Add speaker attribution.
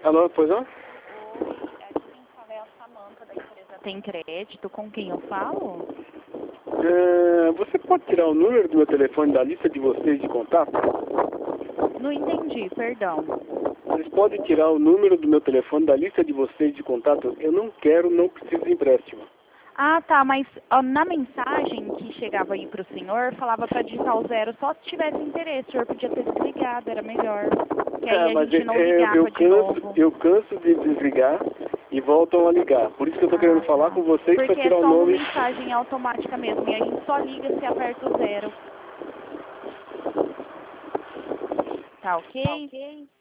Speaker 1: Alô, pois não?
Speaker 2: Oi, aqui quem fala é a Samanta da empresa Tem Crédito. Com quem eu falo?
Speaker 1: Você pode tirar o número do meu telefone da lista de vocês de contato?
Speaker 2: Não entendi, perdão.
Speaker 1: Vocês podem tirar o número do meu telefone da lista de vocês de contato? Eu não quero, não preciso de empréstimo.
Speaker 2: Ah, tá, mas ó, na mensagem que chegava aí pro senhor, falava para digitar o 0 só se tivesse interesse. O senhor podia ter desligado, era melhor. Que aí a
Speaker 1: Mas
Speaker 2: gente não ligava de novo.
Speaker 1: eu canso de desligar e voltam a ligar. Por isso que eu estou querendo falar
Speaker 2: Tá.
Speaker 1: com vocês para
Speaker 2: Porque é
Speaker 1: tirar o
Speaker 2: só uma
Speaker 1: nome.
Speaker 2: mensagem automática mesmo. E a gente só liga se aperta o 0. Tá ok?